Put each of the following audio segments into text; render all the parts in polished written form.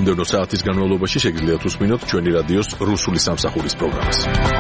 მომდევნო საათის განმავლობაში შეგიძლიათ უსმინოთ ჩვენი რადიოს რუსული სამსახურის პროგრამას.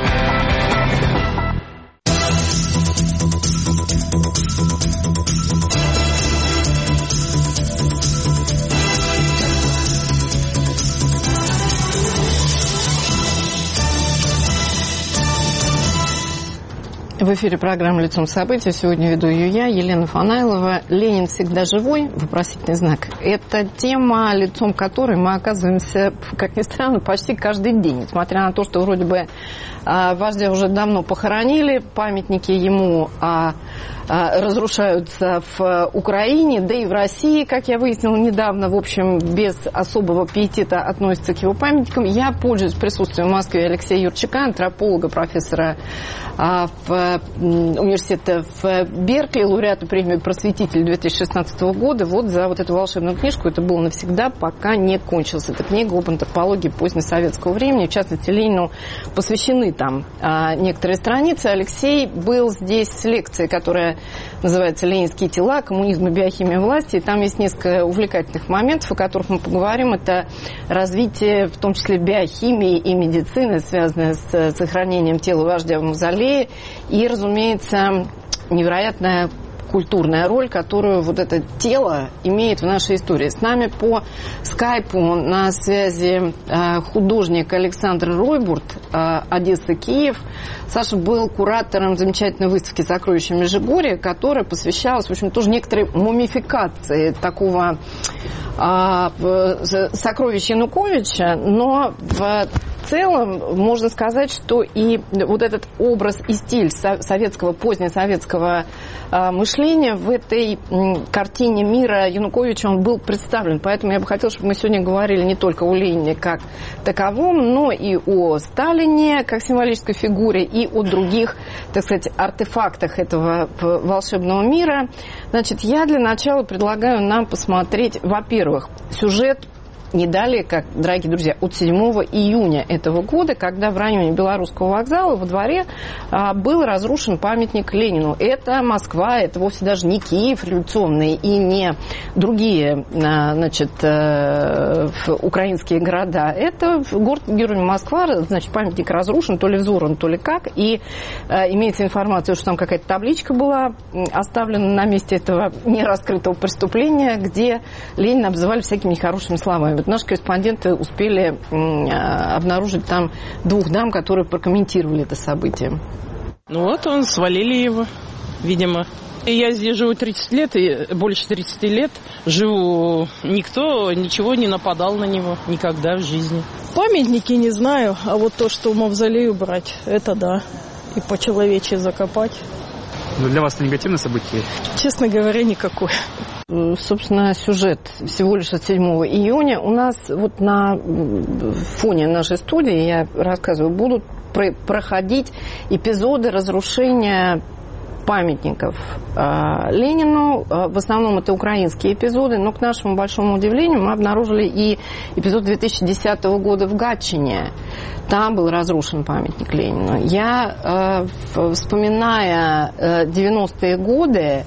В эфире программа «Лицом событий». Сегодня веду ее я, Елена Фанайлова. «Ленин всегда живой?» Вопросительный знак. Это тема, лицом которой мы оказываемся, как ни странно, почти каждый день. Несмотря на то, что вроде бы вождя уже давно похоронили, памятники ему разрушаются в Украине, да и в России, как я выяснила недавно, в общем, без особого пиетета относятся к его памятникам. Я пользуюсь присутствием в Москве Алексея Юрчака, антрополога, профессора университета в Беркли, лауреата премии «Просветитель» 2016 года. Вот за вот эту волшебную книжку «Это было навсегда», пока не кончилась. Эта книга об антропологии позднесоветского времени. В частности, Ленину посвящены там некоторые страницы. Алексей был здесь с лекцией, которая называется «Ленинские тела. Коммунизм и биохимия власти». И там есть несколько увлекательных моментов, о которых мы поговорим. Это развитие, в том числе, биохимии и медицины, связанное с сохранением тела вождя в мавзолее. И, разумеется, невероятная культурная роль, которую вот это тело имеет в нашей истории. С нами по скайпу на связи художник Александр Ройбурт, Одесса, Киев. Саша был куратором замечательной выставки «Сокровища Межигорья», которая посвящалась, в общем, тоже некоторой мумификации такого сокровища Януковича, но в целом можно сказать, что и вот этот образ и стиль советского, позднесоветского мышления в этой картине мира Януковича он был представлен. Поэтому я бы хотела, чтобы мы сегодня говорили не только о Ленине как таковом, но и о Сталине как символической фигуре, и о других, так сказать, артефактах этого волшебного мира. Значит, я для начала предлагаю нам посмотреть, во-первых, сюжет не далее, как, дорогие друзья, от 7 июня этого года, когда в районе Белорусского вокзала во дворе был разрушен памятник Ленину. Это Москва, это вовсе даже не Киев революционный и не другие, значит, украинские города. Это город-герой Москва, значит, памятник разрушен, то ли взорван, то ли как. И имеется информация, что там какая-то табличка была оставлена на месте этого нераскрытого преступления, где Ленина обзывали всякими нехорошими словами. Наши корреспонденты успели обнаружить там двух дам, которые прокомментировали это событие. Ну вот, свалили его, видимо. И я здесь живу 30 лет, и больше 30 лет живу. Никто ничего не нападал на него никогда в жизни. Памятники не знаю, а вот то, что в мавзолей убрать, это да. И по-человечьи закопать. Но для вас это негативное событие? Честно говоря, никакое. Собственно, сюжет всего лишь от 7 июня. У нас вот на фоне нашей студии, я рассказываю, будут проходить эпизоды разрушения памятников Ленину. В основном это украинские эпизоды, но, к нашему большому удивлению, мы обнаружили и эпизод 2010 года в Гатчине. Там был разрушен памятник Ленину. Я, вспоминая 90-е годы,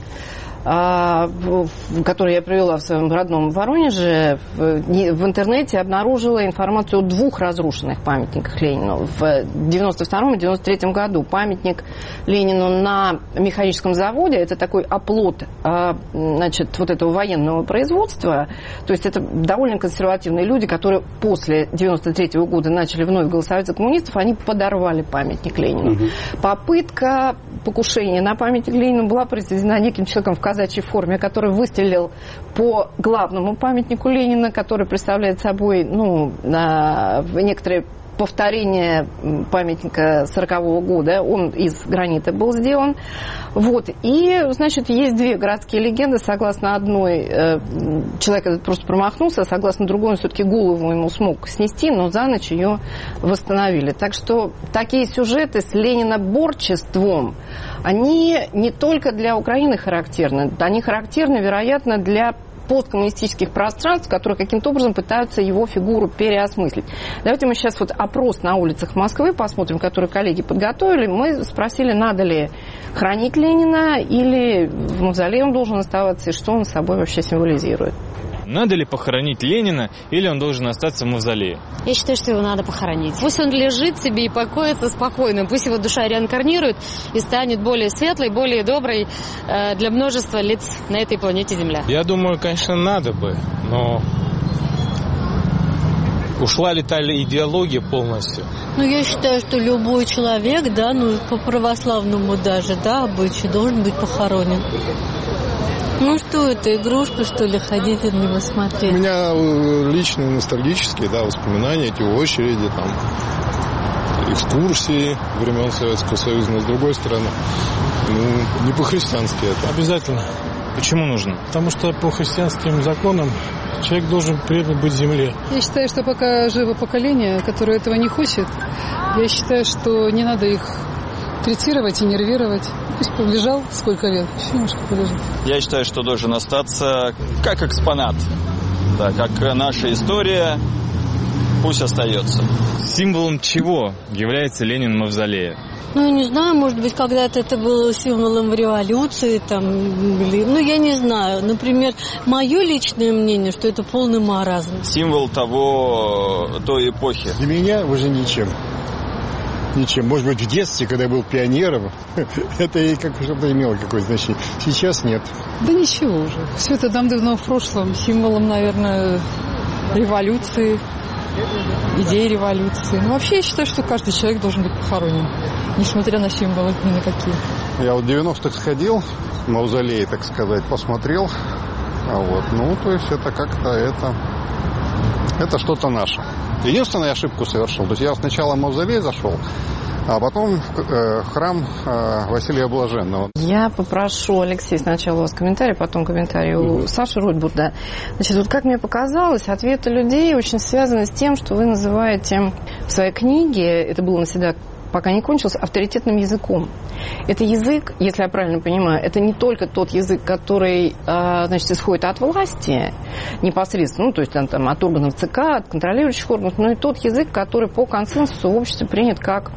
которую я провела в своем родном Воронеже, в интернете обнаружила информацию о двух разрушенных памятниках Ленину. В 92-м и 93-м году памятник Ленину на механическом заводе, это такой оплот, значит, вот этого военного производства, то есть это довольно консервативные люди, которые после 93-го года начали вновь голосовать за коммунистов, они подорвали памятник Ленину. Попытка покушения на памятник Ленину была произведена неким человеком в казачьей форме, который выстрелил по главному памятнику Ленина, который представляет собой, ну, некоторые повторение памятника 40-го года. Он из гранита был сделан. Вот. И, значит, есть две городские легенды. Согласно одной, человек этот просто промахнулся, а согласно другой, он все-таки голову ему смог снести, но за ночь ее восстановили. Так что такие сюжеты с лениноборчеством, они не только для Украины характерны, они характерны, вероятно, для посткоммунистических пространств, которые каким-то образом пытаются его фигуру переосмыслить. Давайте мы сейчас вот опрос на улицах Москвы посмотрим, который коллеги подготовили. Мы спросили, надо ли хранить Ленина или в мавзолее он должен оставаться, и что он собой вообще символизирует. Надо ли похоронить Ленина, или он должен остаться в мавзолее? Я считаю, что его надо похоронить. Пусть он лежит себе и покоится спокойно. Пусть его душа реинкарнирует и станет более светлой, более доброй для множества лиц на этой планете Земля. Я думаю, конечно, надо бы, но ушла ли та идеология полностью? Ну, я считаю, что любой человек, да, ну, по православному даже, да, обычаю, должен быть похоронен. Ну, что это, игрушка, что ли, ходить на него смотреть? У меня личные ностальгические, да, воспоминания, эти очереди, там, экскурсии времен Советского Союза, но с другой стороны, ну, не по-христиански это. Обязательно. Почему нужно? Потому что по христианским законам человек должен предан быть земле. Я считаю, что пока живо поколение, которое этого не хочет, я считаю, что не надо их третировать и нервировать. Пусть полежал сколько лет, еще немножко полежит. Я считаю, что должен остаться как экспонат. Да, как наша история, пусть остается. Символом чего является Ленин в мавзолее? Ну, я не знаю, может быть, когда-то это было символом революции, там, ну, я не знаю. Например, мое личное мнение, что это полный маразм. Символ той эпохи. Для меня уже ничем. Ничем. Может быть, в детстве, когда я был пионером, это и что-то имело какое-то значение. Сейчас нет. Да ничего уже. Все это давно в прошлом. Символом, наверное, революции, идеи революции. Но вообще я считаю, что каждый человек должен быть похоронен, несмотря на символы ни на какие. Я вот в 90-х сходил, в мавзолей, так сказать, посмотрел. Ну, то есть это как-то это что-то наше. Единственную ошибку совершил. То есть я сначала в мавзолей зашел, а потом в храм Василия Блаженного. Я попрошу, Алексей, сначала у вас комментарий, потом комментарий у Саши Ротбурда. Значит, вот как мне показалось, ответы людей очень связаны с тем, что вы называете в своей книге, это было навсегда, пока не кончился, авторитетным языком. Это язык, если я правильно понимаю, это не только тот язык, который, значит, исходит от власти непосредственно, ну, то есть там, от органов ЦК, от контролирующих органов, но и тот язык, который по консенсусу в обществе принят как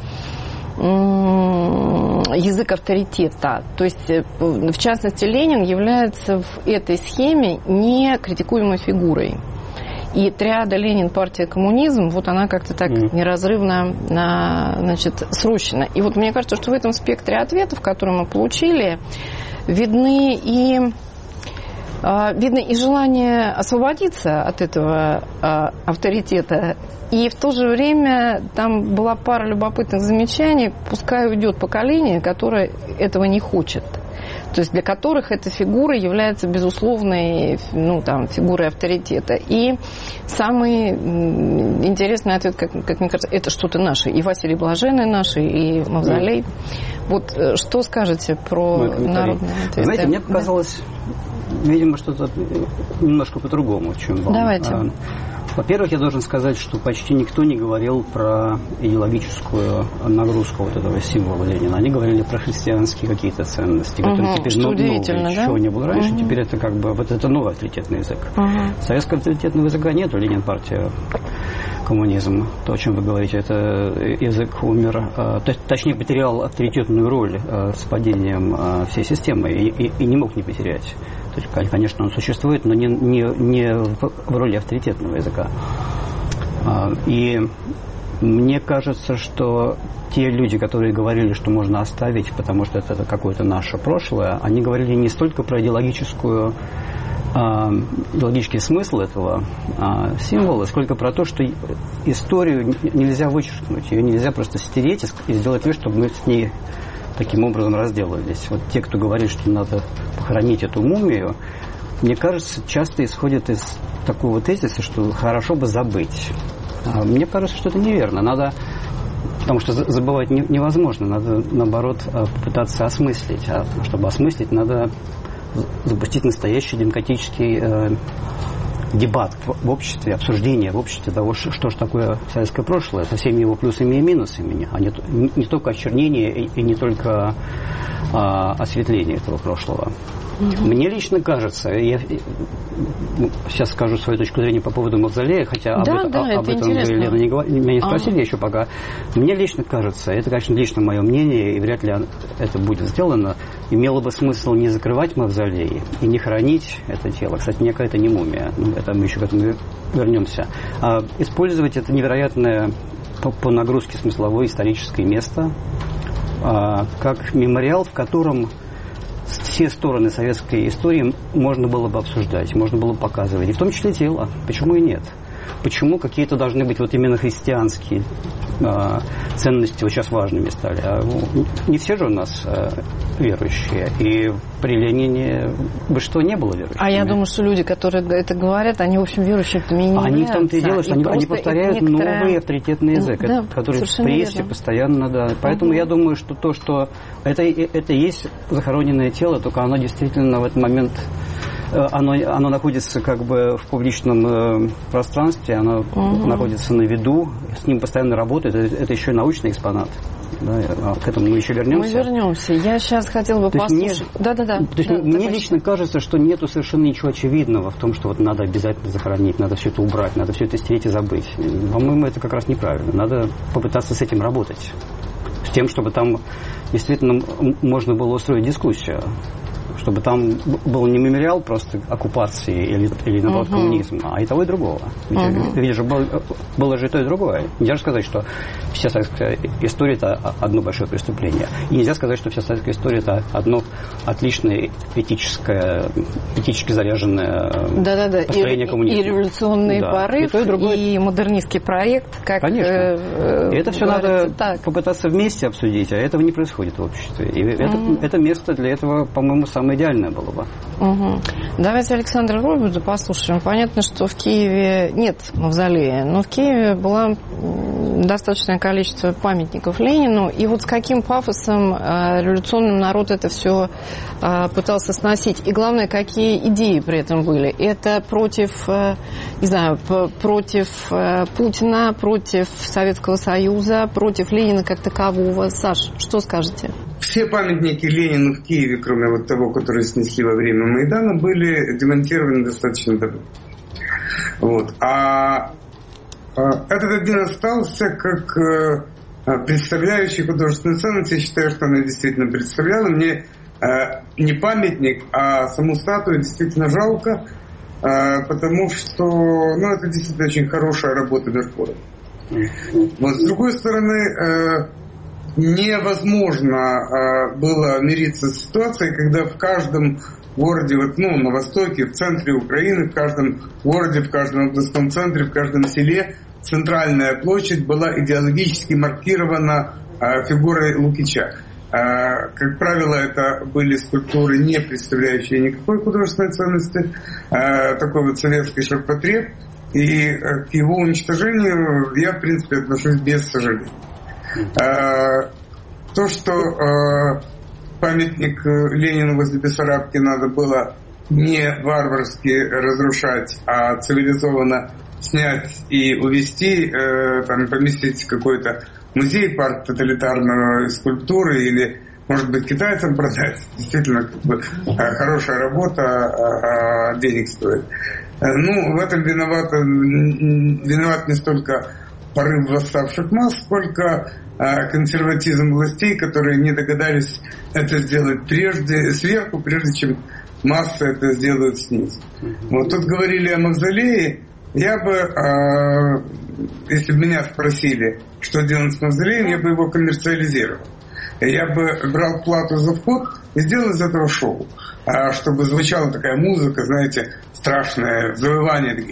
язык авторитета. То есть, в частности, Ленин является в этой схеме не критикуемой фигурой. И триада Ленин, партия, коммунизм, вот она как-то так неразрывно, значит, срощена. И вот мне кажется, что в этом спектре ответов, которые мы получили, видны и желание освободиться от этого авторитета, и в то же время там была пара любопытных замечаний, пускай уйдет поколение, которое этого не хочет. То есть для которых эта фигура является безусловной, ну, там, фигурой авторитета. И самый интересный ответ, как мне кажется, это что-то наше. И Василий Блаженный наш, и Мавзолей. Вот что скажете про народный ответ? Знаете, мне показалось, видимо, что-то немножко по-другому, чем вам. Давайте. Во-первых, я должен сказать, что почти никто не говорил про идеологическую нагрузку вот этого символа Ленина. Они говорили про христианские какие-то ценности, которые теперь новые, чего не было раньше. Теперь это как бы вот это новый авторитетный язык. Советского авторитетного языка нету. Ленин, партия, коммунизм. То, о чем вы говорите, это язык умер, точнее, потерял авторитетную роль с падением всей системы и не мог не потерять. То есть, конечно, он существует, но не в роли авторитетного языка. И мне кажется, что те люди, которые говорили, что можно оставить, потому что это какое-то наше прошлое, они говорили не столько про идеологический смысл этого символа, сколько про то, что историю нельзя вычеркнуть, ее нельзя просто стереть и сделать вид, чтобы мы с ней таким образом разделались. Вот те, кто говорит, что надо похоронить эту мумию, мне кажется, часто исходят из такого тезиса, что хорошо бы забыть. Мне кажется, что это неверно. Надо, потому что забывать невозможно. Надо, наоборот, попытаться осмыслить. А чтобы осмыслить, надо запустить настоящий демократический дебат в обществе, обсуждение в обществе того, что же такое советское прошлое, со всеми его плюсами и минусами, а не только очернение и не только осветление этого прошлого. Мне лично кажется, я сейчас скажу свою точку зрения по поводу мавзолея, хотя об этом вы, Лена, меня не спросили еще пока. Мне лично кажется, это, конечно, лично мое мнение, и вряд ли это будет сделано, имело бы смысл не закрывать мавзолей и не хоронить это тело. Кстати, мне это не мумия, это мы еще к этому вернемся. А использовать это невероятное по нагрузке смысловой историческое место как мемориал, в котором все стороны советской истории можно было бы обсуждать, можно было бы показывать, и в том числе тело. Почему и нет? Почему какие-то должны быть вот именно христианские ценности вот сейчас важными стали? Не все же у нас верующие, и при Ленине что не было верующими. А я думаю, что люди, которые это говорят, они, в общем, верующими не являются. Они в том-то и дело, что они повторяют новый авторитетный язык, который в прессе постоянно, да. Поэтому я думаю, что то, что это есть захороненное тело, только оно действительно в этот момент оно находится как бы в публичном пространстве, оно находится на виду, с ним постоянно работают, это еще научный экспонат. Да, к этому мы еще вернемся. Мы вернемся. Я сейчас хотела бы послушать. Мне лично кажется, что нету совершенно ничего очевидного в том, что вот надо обязательно захоронить, надо все это убрать, надо все это стереть и забыть. По-моему, это как раз неправильно. Надо попытаться с этим работать. С тем, чтобы там действительно можно было устроить дискуссию. Чтобы там был не мемориал просто оккупации или наоборот, коммунизма, а и того, и другого. Ведь же было же и то, и другое. Нельзя сказать, что вся советская история – это одно большое преступление. И нельзя сказать, что вся советская история – это одно отличное этически заряженное построение коммунизма. И революционный порыв, и модернистский проект. Как, конечно. Это все надо попытаться вместе обсудить, а этого не происходит в обществе. И это место для этого, по-моему, самое идеальное было бы. Давайте Александра Ройбуда послушаем. Понятно, что в Киеве нет мавзолея, но в Киеве было достаточное количество памятников Ленину. И вот с каким пафосом революционным народ это все пытался сносить. И главное, какие идеи при этом были. Это против, не знаю, против Путина, против Советского Союза, против Ленина как такового. Саш, что скажете? Все памятники Ленину в Киеве, кроме вот того, который снесли во время Майдана, были демонтированы достаточно давно. Вот. А этот один остался как представляющий художественную ценность. Я считаю, что она действительно представляла. Мне не памятник, а саму статую действительно жалко, потому что это действительно очень хорошая работа Меркурия. Вот. С другой стороны, невозможно было мириться с ситуацией, когда в каждом городе, на востоке, в центре Украины, в каждом городе, в каждом областном центре, в каждом селе центральная площадь была идеологически маркирована фигурой Лукича. Как правило, это были скульптуры, не представляющие никакой художественной ценности, такой вот советский ширпотреб, и к его уничтожению я, в принципе, отношусь без сожаления. То, что памятник Ленину возле Бессарабки надо было не варварски разрушать, а цивилизованно снять и увезти, поместить в какой-то музей, парк тоталитарной скульптуры или, может быть, китайцам продать. Действительно, хорошая работа, денег стоит. В этом виноват не столько порыв восставших масс, сколько консерватизм властей, которые не догадались это сделать сверху, прежде чем массы это сделают снизу. Вот тут говорили о мавзолее. Я бы, если бы меня спросили, что делать с мавзолеем, я бы его коммерциализировал. Я бы брал плату за вход и сделал из этого шоу. Чтобы звучала такая музыка, знаете, страшное завывание, такие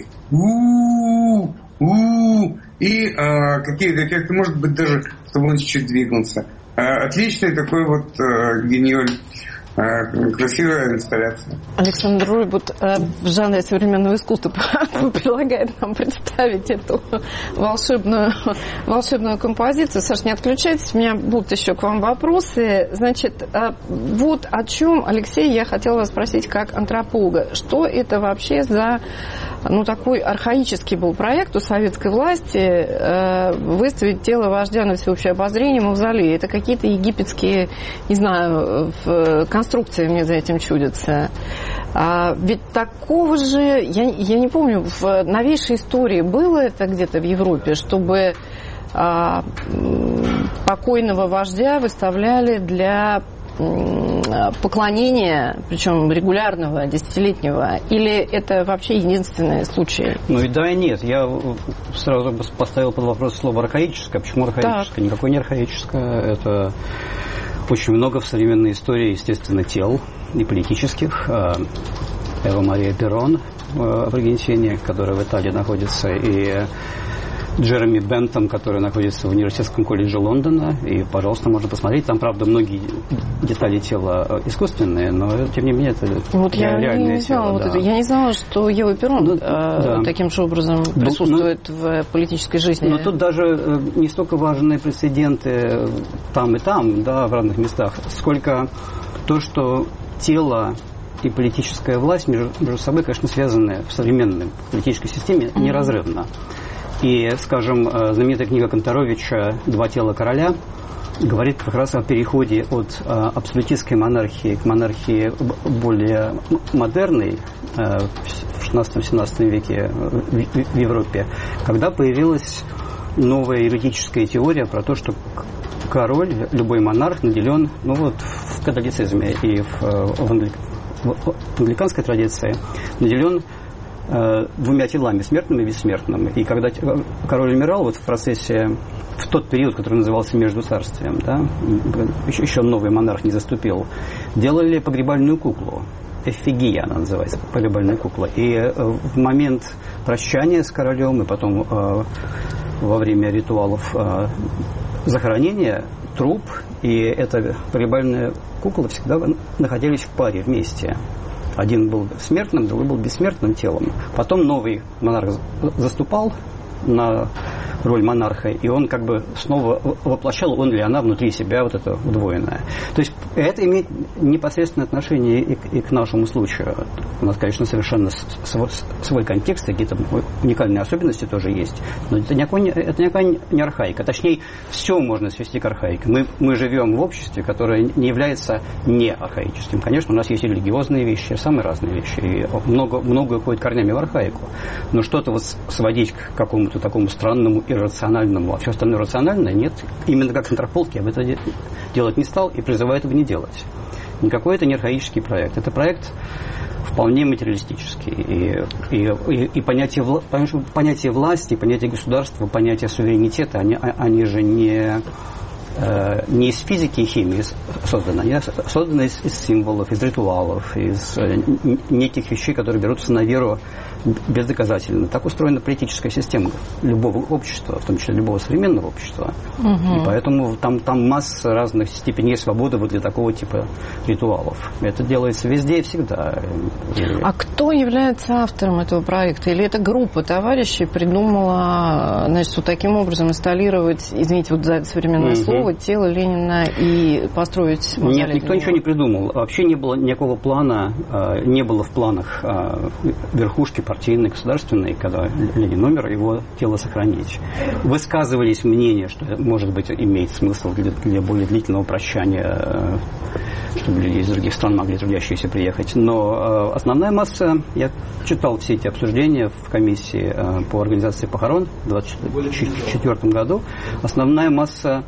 у-у-у, и какие-то эффекты, может быть, даже, чтобы он чуть-чуть двигался. Отличный такой вот гениоль. Красивая инсталляция. Александр Ройбуд в жанре современного искусства предлагает нам представить эту волшебную композицию. Саш, не отключайтесь, у меня будут еще к вам вопросы. Значит, вот о чем, Алексей, я хотела вас спросить как антрополога. Что это вообще за такой архаический был проект у советской власти выставить тело вождя на всеобщее обозрение мавзолея? Это какие-то египетские, не знаю, конструкции конструкция мне за этим чудится. Ведь такого же, я не помню, в новейшей истории было это где-то в Европе, чтобы покойного вождя выставляли для поклонения, причем регулярного, десятилетнего, или это вообще единственный случай? Ну и да, и нет. Я сразу поставил под вопрос слово архаическое. Почему архаическое? Так. Никакое не архаическое. Это очень много в современной истории, естественно, тел и политических. Эва Мария Перрон в Аргентине, которая в Италии находится, и Джереми Бентон, который находится в университетском колледже Лондона. И, пожалуйста, можно посмотреть. Там, правда, многие детали тела искусственные, но, тем не менее, это реальное тело. Я не знала, что Ева Перрон таким же образом присутствует в политической жизни. Но тут даже не столько важны прецеденты там и там, да, в разных местах, сколько то, что тело и политическая власть между собой, конечно, связаны в современной политической системе неразрывно. И, скажем, знаменитая книга Канторовича «Два тела короля» говорит как раз о переходе от абсолютистской монархии к монархии более модерной в 16-17 веке в Европе, когда появилась новая юридическая теория про то, что король, любой монарх наделен, ну вот в католицизме и в англиканской традиции, наделен двумя телами, смертным и бессмертным. И когда король умирал, вот в процессе, в тот период, который назывался Междуцарствием, да, еще новый монарх не заступил, делали погребальную куклу. Эффигия она называется, погребальная кукла. И в момент прощания с королем, и потом во время ритуалов захоронения, труп и эта погребальная кукла всегда находились в паре вместе. Один был смертным, другой был бессмертным телом. Потом новый монарх заступал на роль монарха, и он как бы снова воплощал, он или она, внутри себя вот это удвоенное. То есть это имеет непосредственное отношение и к нашему случаю. У нас, конечно, совершенно свой контекст, какие-то уникальные особенности тоже есть, но это никакая не архаика. Точнее, все можно свести к архаике. Мы живем в обществе, которое не является не архаическим. Конечно, у нас есть и религиозные вещи, самые разные вещи, и многое уходит корнями в архаику. Но что-то вот сводить к какому-то такому странному, иррациональному, а все остальное рациональное, нет. Именно как Интерпол я об этом делать не стал и призываю этого не делать. Никакой это не архаический проект. Это проект вполне материалистический. И понятие власти, понятие государства, понятие суверенитета, они же не из физики и химии созданы. Они созданы из символов, из ритуалов, из неких вещей, которые берутся на веру бездоказательно. Так устроена политическая система любого общества, в том числе любого современного общества. И поэтому там масса разных степеней свободы вот для такого типа ритуалов. Это делается везде и всегда. А кто является автором этого проекта? Или эта группа товарищей придумала, значит, вот таким образом инсталлировать, извините вот за это современное слово, тело Ленина и построить мавзолей? Нет, никто ничего не придумал. Вообще не было никакого плана, не было в планах верхушки партийной, государственной, когда Ленин умер, его тело сохранить. Высказывались мнения, что, может быть, имеет смысл для более длительного прощания, чтобы люди из других стран могли трудящиеся приехать. Но основная масса, я читал все эти обсуждения в комиссии по организации похорон в 2024 году, основная масса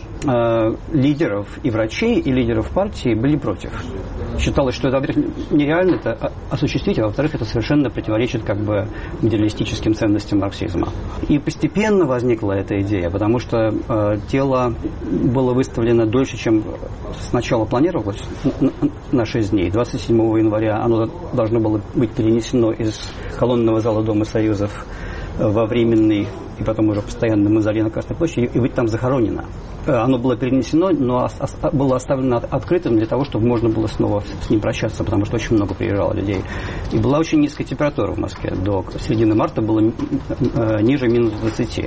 лидеров и врачей, и лидеров партии были против. Считалось, что это, во-первых, нереально это осуществить, а во-вторых, это совершенно противоречит как бы материалистическим ценностям марксизма. И постепенно возникла эта идея, потому что тело было выставлено дольше, чем сначала планировалось, на 6 дней. 27 января оно должно было быть перенесено из колонного зала Дома Союзов во временный и потом уже постоянно мавзолей на Красной площади и быть там захоронено. Оно было перенесено, но было оставлено открытым для того, чтобы можно было снова с ним прощаться, потому что очень много приезжало людей. И была очень низкая температура в Москве. До середины марта было ниже минус 20.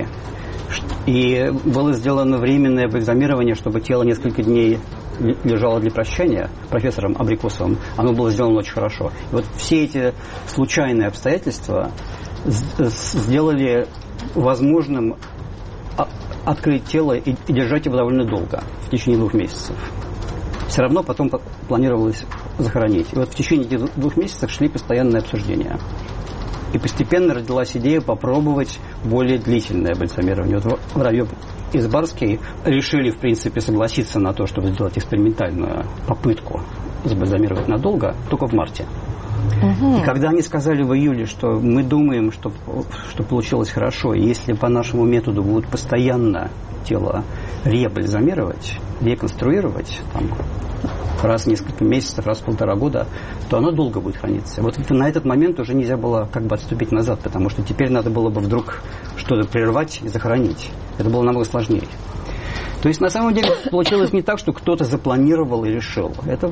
И было сделано временное бальзамирование, чтобы тело несколько дней лежало для прощания профессором Абрикосовым. Оно было сделано очень хорошо. И вот все эти случайные обстоятельства сделали возможным открыть тело и держать его довольно долго, в течение 2 месяцев. все равно потом планировалось захоронить. И вот в течение этих 2 месяцев шли постоянные обсуждения. И постепенно родилась идея попробовать более длительное бальзамирование. Вот Воробьев и Сбарский решили, в принципе, согласиться на то, чтобы сделать экспериментальную попытку забальзамировать надолго, только в марте. И когда они сказали в июле, что мы думаем, что получилось хорошо, если по нашему методу будут постоянно тело ребальзамировать, реконструировать, там, раз в несколько месяцев, раз в 1,5 года, то оно долго будет храниться. Вот на этот момент уже нельзя было как бы отступить назад, потому что теперь надо было бы вдруг что-то прервать и захоронить. Это было намного сложнее. То есть, на самом деле, получилось не так, что кто-то запланировал и решил. Это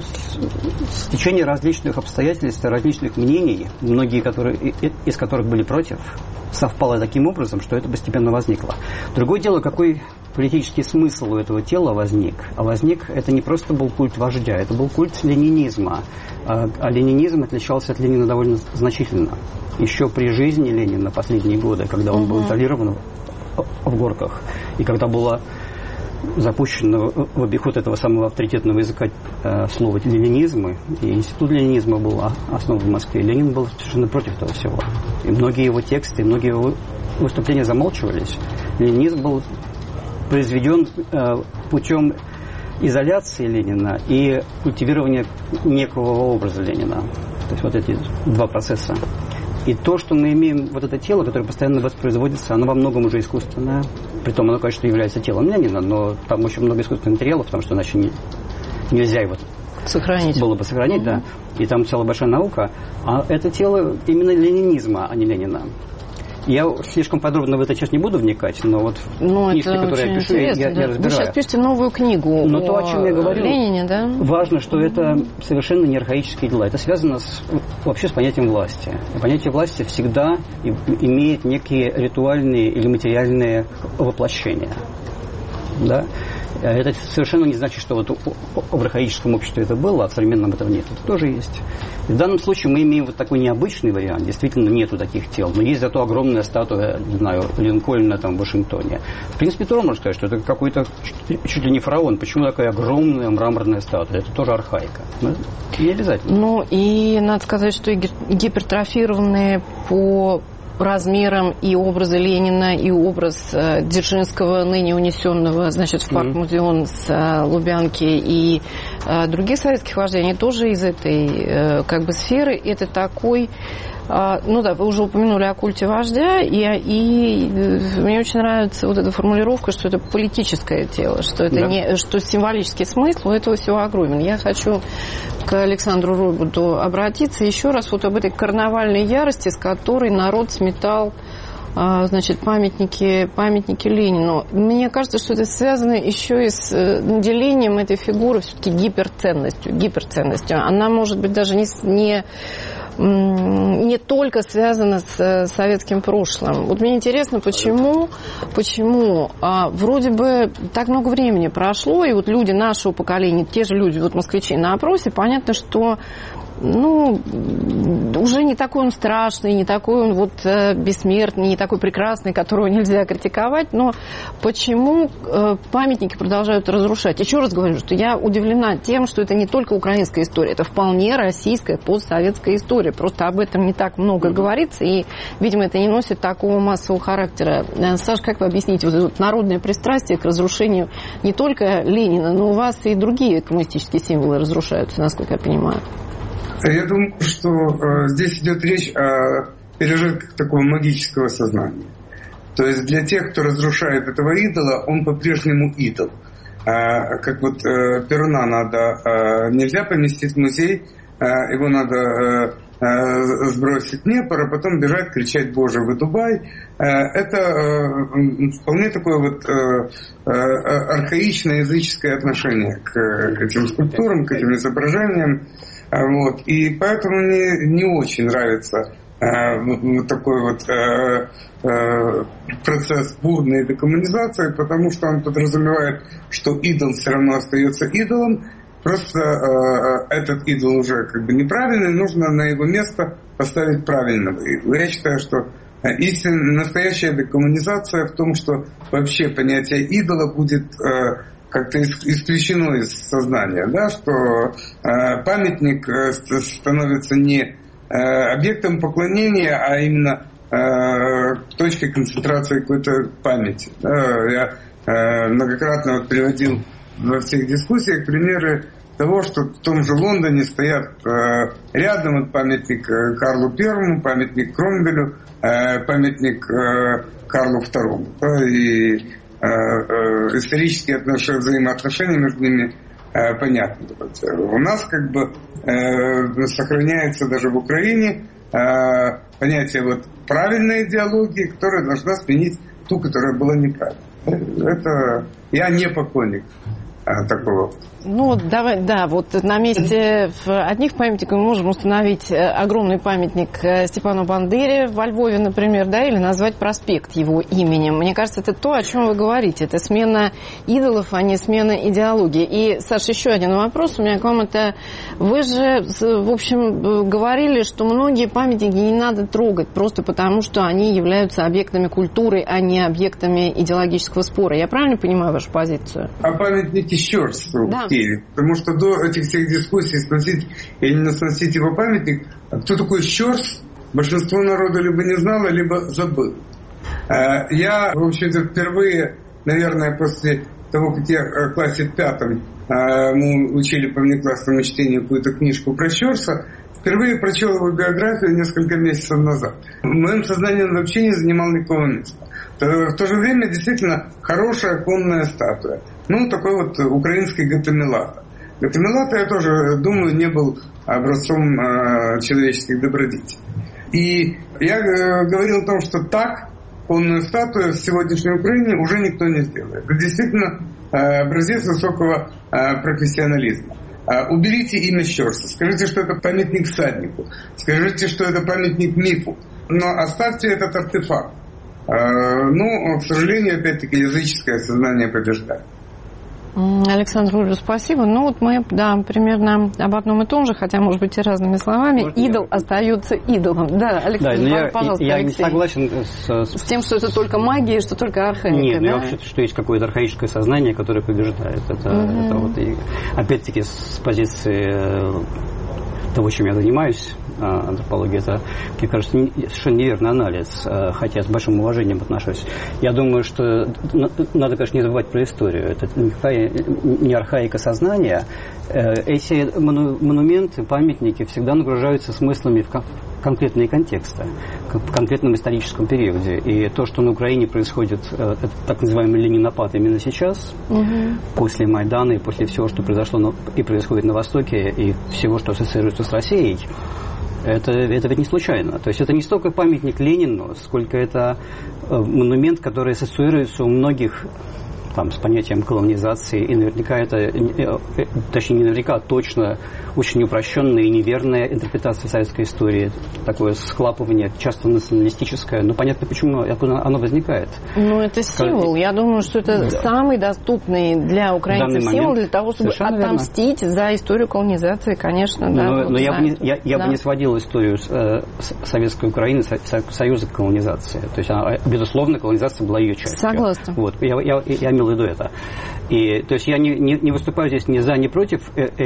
в течение различных обстоятельств, различных мнений, многие из которых были против, совпало таким образом, что это постепенно возникло. Другое дело, какой политический смысл у этого тела возник. А возник, это не просто был культ вождя, это был культ ленинизма. А ленинизм отличался от Ленина довольно значительно. Еще при жизни Ленина, последние годы, когда он был изолирован в горках, и когда было запущено в обиход этого самого авторитетного языка слова ленинизм, и институт ленинизма был основан в Москве. Ленин был совершенно против этого всего. И многие его тексты, многие его выступления замалчивались. Ленинизм был произведен путем изоляции Ленина и культивирования некого образа Ленина. То есть вот эти 2 процесса. И то, что мы имеем, вот это тело, которое постоянно воспроизводится, оно во многом уже искусственное. Притом оно, конечно, является телом Ленина, но там очень много искусственных материалов, потому что иначе нельзя его было бы сохранить, да. И там целая большая наука. А это тело именно ленинизма, а не Ленина. Я слишком подробно в это сейчас не буду вникать, но вот книжки, которые я пишу, я разбираю. Вы сейчас пишете новую книгу но то, о чем я говорю, Ленине, да? Важно, что это совершенно не архаические дела. Это связано вообще с понятием власти. И понятие власти всегда имеет некие ритуальные или материальные воплощения. Да? Это совершенно не значит, что вот в архаическом обществе это было, а в современном этого нет. Это тоже есть. И в данном случае мы имеем вот такой необычный вариант. Действительно, нету таких тел. Но есть зато огромная статуя, не знаю, Линкольна там в Вашингтоне. В принципе, тоже можно сказать, что это какой-то чуть ли не фараон. Почему такая огромная мраморная статуя? Это тоже архаика. Но не обязательно. Ну и надо сказать, что гипертрофированные по размером и образы Ленина, и образ Дзержинского, ныне унесенного, значит, в парк-музеон с Лубянки, и других советских вождей, они тоже из этой как бы сферы. Это такой... Ну да, вы уже упомянули о культе вождя, и мне очень нравится вот эта формулировка, что это политическое тело, что это не, что символический смысл у этого всего огромен. Я хочу к Александру Ройбуду обратиться еще раз вот об этой карнавальной ярости, с которой народ сметал, значит, памятники Ленину. Мне кажется, что это связано еще и с наделением этой фигуры все-таки гиперценностью. Она, может быть, даже не только связано с советским прошлым. Вот мне интересно, почему вроде бы так много времени прошло, и вот люди нашего поколения, те же люди, вот москвичи на опросе, понятно, что уже не такой он страшный, не такой он вот бессмертный, не такой прекрасный, которого нельзя критиковать, но почему памятники продолжают разрушать? Еще раз говорю, что я удивлена тем, что это не только украинская история, это вполне российская постсоветская история. Просто об этом не так много говорится, и, видимо, это не носит такого массового характера. Саша, как вы объясните вот это народное пристрастие к разрушению не только Ленина, но у вас и другие коммунистические символы разрушаются, насколько я понимаю? Я думаю, что здесь идет речь о пережитках такого магического сознания. То есть для тех, кто разрушает этого идола, он по-прежнему идол. Как вот Перуна нельзя поместить в музей, его надо сбросить в Днепр, а потом бежать, кричать: «Боже, вы Дубай!» Это вполне такое вот архаичное языческое отношение к этим скульптурам, к этим изображениям. Вот. И поэтому мне не очень нравится вот такой вот процесс бурной декоммунизации, потому что он подразумевает, что идол все равно остается идолом, просто этот идол уже как бы неправильный, нужно на его место поставить правильного идола. Я считаю, что настоящая декоммунизация в том, что вообще понятие идола будет как-то исключено из сознания, да, что памятник становится не объектом поклонения, а именно точкой концентрации какой-то памяти. Да. Я многократно приводил во всех дискуссиях примеры того, что в том же Лондоне стоят рядом памятник Карлу I, памятник Кромвелю, памятник Карлу II. Да, и исторические взаимоотношения между ними понятны. У нас как бы сохраняется даже в Украине понятие правильной идеологии, которая должна сменить ту, которая была неправильной. Это я не поклонник такого. Ну, давай, да, вот на месте одних памятников мы можем установить огромный памятник Степану Бандере во Львове, например, да, или назвать проспект его именем. Мне кажется, это то, о чем вы говорите. Это смена идолов, а не смена идеологии. И, Саша, еще один вопрос у меня к вам. Это вы же, в общем, говорили, что многие памятники не надо трогать просто потому, что они являются объектами культуры, а не объектами идеологического спора. Я правильно понимаю вашу позицию? А памятники Щорс в Киеве. Потому что до этих всех дискуссий сносить или не сносить его памятник, кто такой Щорс, большинство народа либо не знало, либо забыл. Я, в общем-то, впервые, наверное, после того, как я в классе 5 мы учили по внеклассному чтению какую-то книжку про Щорса, впервые прочел его биографию несколько месяцев назад. В моем сознании он вообще не занимал никакого места. В то же время действительно хорошая конная статуя. Ну, такой вот украинский Гатамелата. Гатамелата, я тоже думаю, не был образцом человеческих добродетелей. И я говорил о том, что так конную статую в сегодняшней Украине уже никто не сделает. Это действительно образец высокого профессионализма. Уберите имя Щорса, скажите, что это памятник всаднику, скажите, что это памятник мифу, но оставьте этот артефакт. Но, к сожалению, опять-таки, языческое сознание побеждает. Александр Юрьевич, спасибо. Ну вот мы, да, примерно об одном и том же, хотя, может быть, и разными словами. Идол остается идолом. Да, Александр, да, пожалуйста, я Алексей. Не согласен с тем, что это только магия, что только архаика. Нет, да? Я вообще, что есть какое-то архаическое сознание, которое побеждает. Это вот, и, опять-таки, с позиции того, чем я занимаюсь, антропология, это, мне кажется, совершенно неверный анализ, хотя с большим уважением отношусь. Я думаю, что надо, конечно, не забывать про историю. Это не архаика сознания. Эти монументы, памятники всегда нагружаются смыслами в конкретные контексты, в конкретном историческом периоде. И то, что на Украине происходит, это так называемый ленинопад именно сейчас, после Майдана и после всего, что произошло и происходит на Востоке, и всего, что ассоциируется с Россией, это ведь не случайно. То есть это не столько памятник Ленину, сколько это монумент, который ассоциируется у многих с понятием колонизации, и наверняка это, точнее не наверняка, а точно очень упрощенная и неверная интерпретация советской истории, такое схлапывание, часто националистическое, но понятно, почему оно возникает. Ну, это символ. Я думаю, что это самый доступный для украинцев символ для того, чтобы отомстить за историю колонизации, конечно. Да, но я бы не сводил историю советской Украины, союза колонизации. То есть, безусловно, колонизация была ее частью. Согласна. Вот. Я имел в виду это. И, то есть я не выступаю здесь ни за, ни против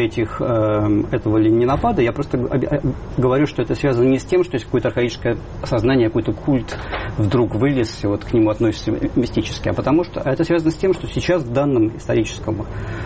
этого ленинопада, я просто говорю, что это связано не с тем, что есть какое-то архаическое сознание, какой-то культ вдруг вылез, и вот к нему относится мистически, а потому что это связано с тем, что сейчас в данном историческом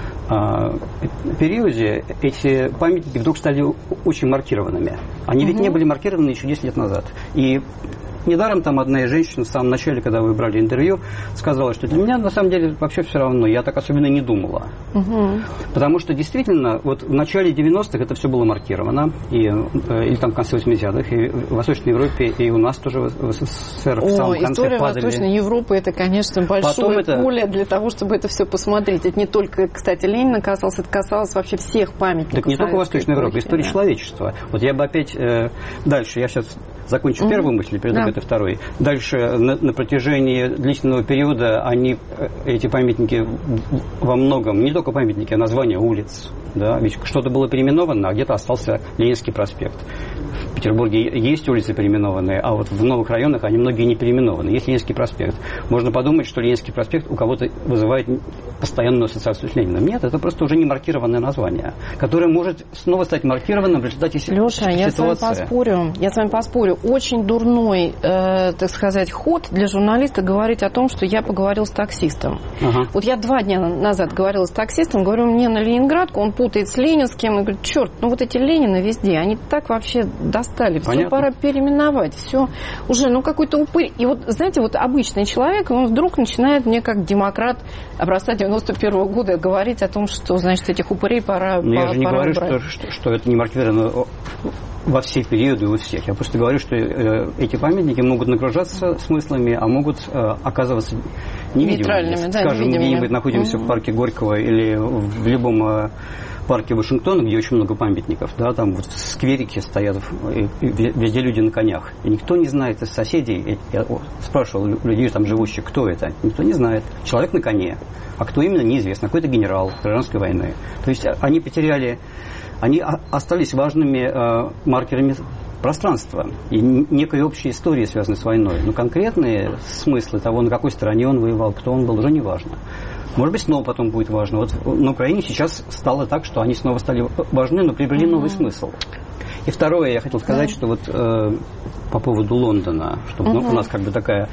периоде эти памятники вдруг стали очень маркированными. Они ведь не были маркированы еще 10 лет назад. И недаром там одна из женщин в самом начале, когда вы брали интервью, сказала, что для меня на самом деле вообще все равно, я так особенно не думала. Потому что действительно, вот в начале 90-х это все было маркировано, или там в конце 80-х, и в Восточной Европе, и у нас тоже в СССР в самом конце история падали. Восточной Европы, это, конечно, большое поле для того, чтобы это все посмотреть. Это не только, кстати, Ленина касалось, это касалось вообще всех памятников. Так не только Восточной Европы, история человечества. Вот я бы опять дальше, я сейчас закончу первую мысль, перейду к этой второй. Дальше на протяжении длительного периода эти памятники во многом, не только памятники, а названия улиц. Да? Ведь что-то было переименовано, а где-то остался Ленинский проспект. В Петербурге есть улицы переименованные, а вот в новых районах они многие не переименованы. Есть Ленинский проспект. Можно подумать, что Ленинский проспект у кого-то вызывает постоянную ассоциацию с Лениным. Нет, это просто уже не маркированное название, которое может снова стать маркированным в результате ситуации. Леша, я с вами поспорю. Очень дурной, так сказать, ход для журналиста говорить о том, что я поговорил с таксистом. Вот я 2 дня назад говорила с таксистом, говорю, мне на Ленинградку, он путает с Ленинским, и говорит, черт, ну вот эти Ленины везде, они так вообще достали, все пора переименовать, все уже, ну какой-то упырь. И вот, знаете, вот обычный человек, он вдруг начинает мне как демократ образца 91-го года говорить о том, что, значит, этих упырей пора убрать. Я же не говорю, что это не маркировано во все периоды у всех. Я просто говорю, что эти памятники могут нагружаться смыслами, а могут оказываться невидимыми. Скажем, мы где-нибудь находимся в парке Горького или в любом парке Вашингтона, где очень много памятников, да, там вот в скверике стоят, везде люди на конях. И никто не знает из соседей, я спрашивал людей, там живущих, кто это? Никто не знает. Человек на коне. А кто именно, неизвестно. Какой-то генерал гражданской войны. То есть они потеряли, они остались важными маркерами пространства и некой общей истории, связанной с войной. Но конкретные смыслы того, на какой стороне он воевал, кто он был, уже не важно. Может быть, снова потом будет важно. Вот на Украине сейчас стало так, что они снова стали важны, но приобрели новый смысл. И второе, я хотел сказать, что вот по поводу Лондона, что у нас как бы такая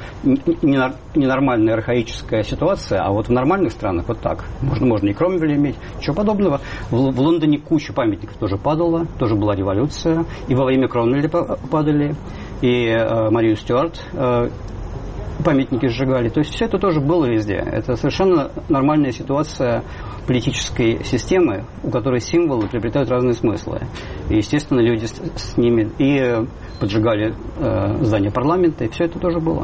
ненормальная архаическая ситуация, а вот в нормальных странах вот так. Можно и Кромвеля иметь, ничего подобного. В Лондоне куча памятников тоже падала, тоже была революция, и во время Кромвеля падали, и Марию Стюарт памятники сжигали. То есть все это тоже было везде. Это совершенно нормальная ситуация политической системы, у которой символы приобретают разные смыслы. И, естественно, люди с ними и поджигали здание парламента, и все это тоже было.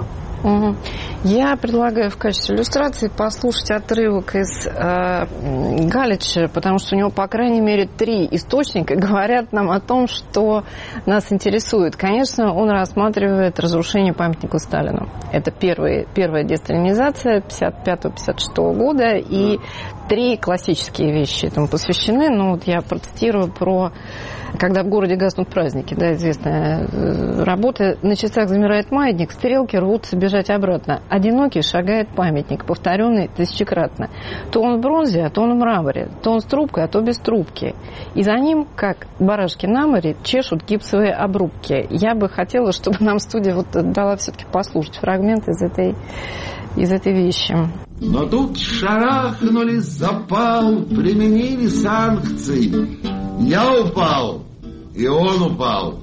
Я предлагаю в качестве иллюстрации послушать отрывок из Галича, потому что у него, по крайней мере, 3 источника говорят нам о том, что нас интересует. Конечно, он рассматривает разрушение памятника Сталину. Это первая десталинизация 1955-1956 года, и 3 классические вещи этому посвящены. Ну, вот я процитирую про «Когда в городе гаснут праздники», да, известная работа. На часах замирает маятник, стрелки рвутся бежать обратно. Одинокий шагает памятник, повторенный тысячекратно. То он в бронзе, а то он в мраморе. То он с трубкой, а то без трубки. И за ним, как барашки на море, чешут гипсовые обрубки. Я бы хотела, чтобы нам студия вот дала все-таки послушать фрагмент из этой вещи. Но тут шарахнули запал, применили санкции. Я упал, и он упал.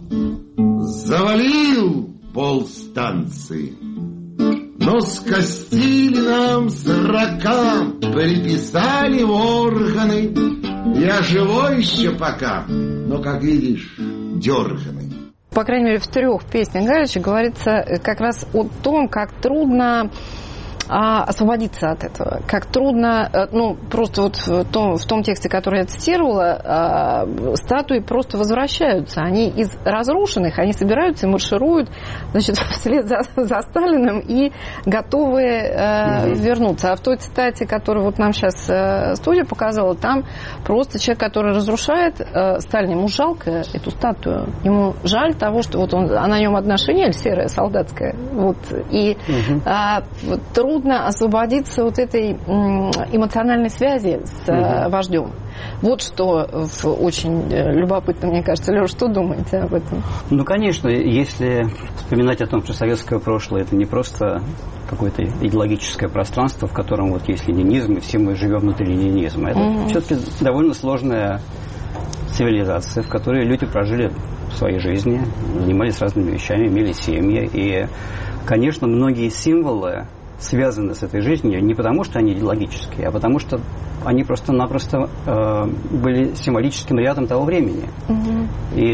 Завалил полстанции. Но скостили нам срока, приписали в органы. Я живой еще пока, но, как видишь, дерганый. По крайней мере, в 3 песнях Галича говорится как раз о том, как трудно освободиться от этого. Как трудно, ну, просто вот в том тексте, который я цитировала, статуи просто возвращаются. Они из разрушенных, они собираются и маршируют, значит, вслед за Сталиным и готовы вернуться. А в той цитате, которую вот нам сейчас студия показала, там просто человек, который разрушает Сталин, ему жалко эту статую. Ему жаль того, что вот а на нем одна шинель серая, солдатская. Вот. И трудно освободиться от этой эмоциональной связи с вождем. Вот что очень любопытно, мне кажется. Лёш, что думаете об этом? Ну, конечно, если вспоминать о том, что советское прошлое – это не просто какое-то идеологическое пространство, в котором вот есть ленинизм, и все мы живем внутри ленинизма. Это все-таки довольно сложная цивилизация, в которой люди прожили свои жизни, занимались разными вещами, имели семьи. И, конечно, многие символы связаны с этой жизнью не потому, что они идеологические, а потому, что они просто-напросто были символическим рядом того времени. И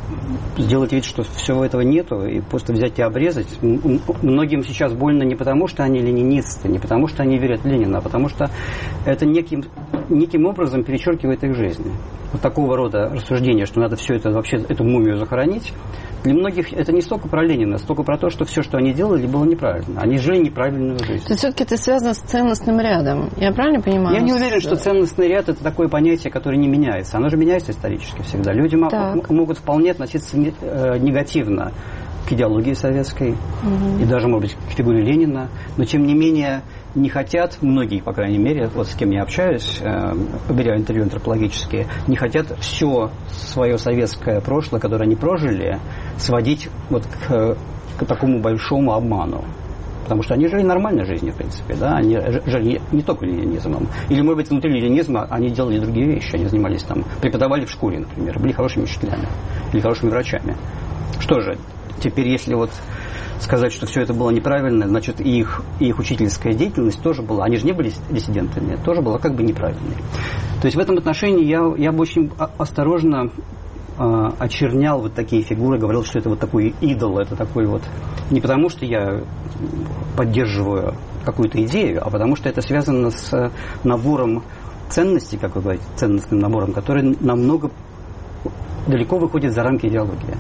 сделать вид, что всего этого нету, и просто взять и обрезать. Многим сейчас больно не потому, что они ленинисты, не потому, что они верят в Ленина, а потому что это неким образом перечеркивает их жизнь. Вот такого рода рассуждение, что надо все это, вообще эту мумию захоронить, для многих это не столько про Ленина, столько про то, что все, что они делали, было неправильно. Они жили неправильную жизнь. То есть все-таки это связано с ценностным рядом. Я правильно понимаю? Я не уверен, что ценностный ряд – это такое понятие, которое не меняется. Оно же меняется исторически всегда. Люди могут вполне относиться негативно к идеологии советской и даже, может быть, к фигуре Ленина, но, тем не менее, не хотят, многие, по крайней мере, вот с кем я общаюсь, беря интервью антропологические, не хотят все свое советское прошлое, которое они прожили, сводить вот к такому большому обману. Потому что они жили нормальной жизнью, в принципе, да, они жили не только ленинизмом. Или, может быть, внутри ленинизма они делали другие вещи, они занимались там, преподавали в школе, например, были хорошими учителями или хорошими врачами. Что же, теперь, если вот сказать, что все это было неправильно, значит, и их учительская деятельность тоже была, они же не были диссидентами, тоже была как бы неправильной. То есть в этом отношении я бы очень осторожно очернял вот такие фигуры, говорил, что это вот такой идол, это такой вот... Не потому, что я поддерживаю какую-то идею, а потому, что это связано с набором ценностей, как вы говорите, ценностным набором, который намного далеко выходит за рамки идеологии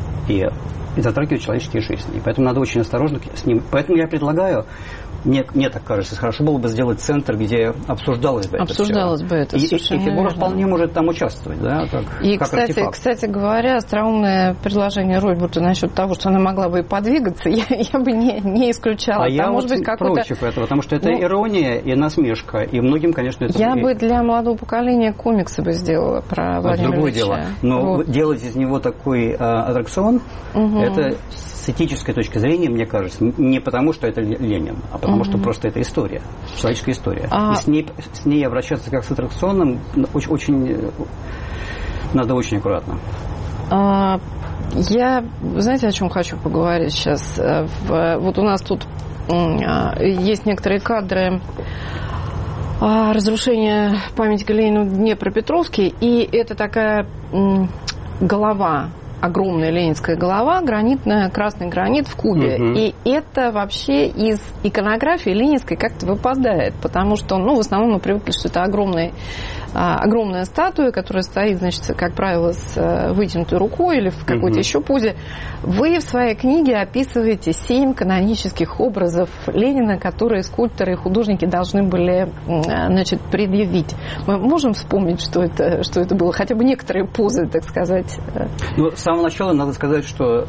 и затрагивает человеческие жизни. И поэтому надо очень осторожно с ним. Поэтому я предлагаю, мне так кажется, хорошо было бы сделать центр, где обсуждалось бы это. И фигура вполне может там участвовать, да, и, как артефакт. Кстати говоря, остроумное предложение Ройбурта насчет того, что она могла бы и подвигаться, я бы не исключала. А я может быть против этого, потому что это ирония и насмешка, и многим, конечно, это... Я бы для молодого поколения комиксы бы сделала про Владимира другое дело. Но делать из него такой аттракцион, это с этической точки зрения, мне кажется, не потому, что это Ленин, а потому, что просто это история, человеческая история. И с ней обращаться как с аттракционом надо очень аккуратно. Я, знаете, о чем хочу поговорить сейчас? Вот у нас тут есть некоторые кадры разрушения памятника Ленину в Днепропетровске, и это такая голова, огромная ленинская голова, гранитная, красный гранит в кубе. И это вообще из иконографии ленинской как-то выпадает, потому что, в основном мы привыкли, что это огромная статуя, которая стоит, значит, как правило, с вытянутой рукой или в какой-то еще позе. Вы в своей книге описываете 7 канонических образов Ленина, которые скульпторы и художники должны были, значит, предъявить. Мы можем вспомнить, что это было? Хотя бы некоторые позы, так сказать. С самого начала надо сказать, что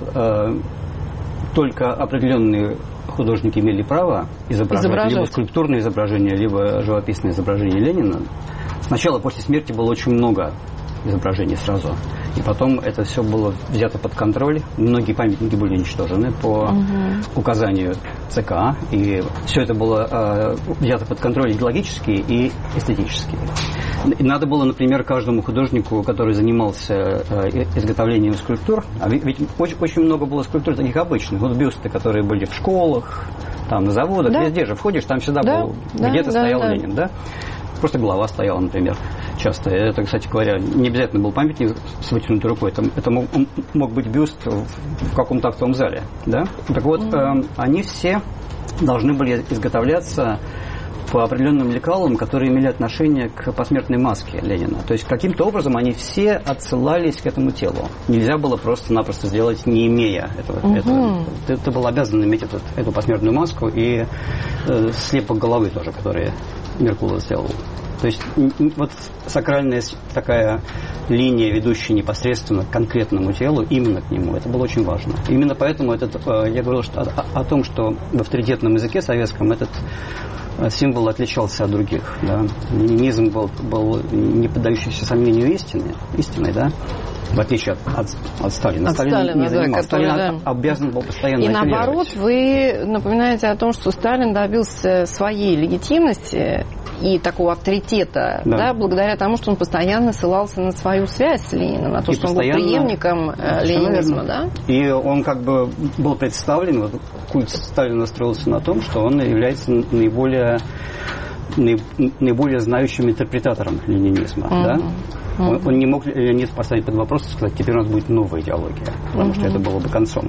только определенные художники имели право изображать либо скульптурное изображение, либо живописное изображение Ленина. Сначала, после смерти, было очень много изображений сразу. И потом это все было взято под контроль. Многие памятники были уничтожены по указанию ЦК. И все это было взято под контроль идеологически и эстетически. И надо было, например, каждому художнику, который занимался изготовлением скульптур, а ведь очень много было скульптур таких обычных, вот бюсты, которые были в школах, там на заводах, везде же входишь, там всегда был, где-то стоял Ленин, да? Просто голова стояла, например, часто. Это, кстати говоря, не обязательно был памятник с вытянутой рукой. Это мог быть бюст в каком-то актовом зале. Да? Так вот, они все должны были изготовляться по определенным лекалам, которые имели отношение к посмертной маске Ленина. То есть каким-то образом они все отсылались к этому телу. Нельзя было просто-напросто сделать, не имея этого. Ты был обязан иметь эту посмертную маску и слепок головы тоже, который Меркулов сделал. То есть вот сакральная такая линия, ведущая непосредственно к конкретному телу, именно к нему, это было очень важно. Именно поэтому я говорил о том, что в авторитетном языке советском этот символ отличался от других. Да? Ленинизм был не поддающийся сомнению истиной, да? В отличие от Сталина. Сталин не занимался. Сталин обязан был постоянно апеллировать. И наоборот, вы напоминаете о том, что Сталин добился своей легитимности и такого авторитета, да, благодаря тому, что он постоянно ссылался на свою связь с Лениным, на то, что он был преемником ленинизма, да? И он как бы был представлен, культ Сталина строился на том, что он является наиболее наиболее знающим интерпретатором ленинизма. Да? Он не мог ленинизм поставить под вопрос и сказать, теперь у нас будет новая идеология, потому что это было бы концом.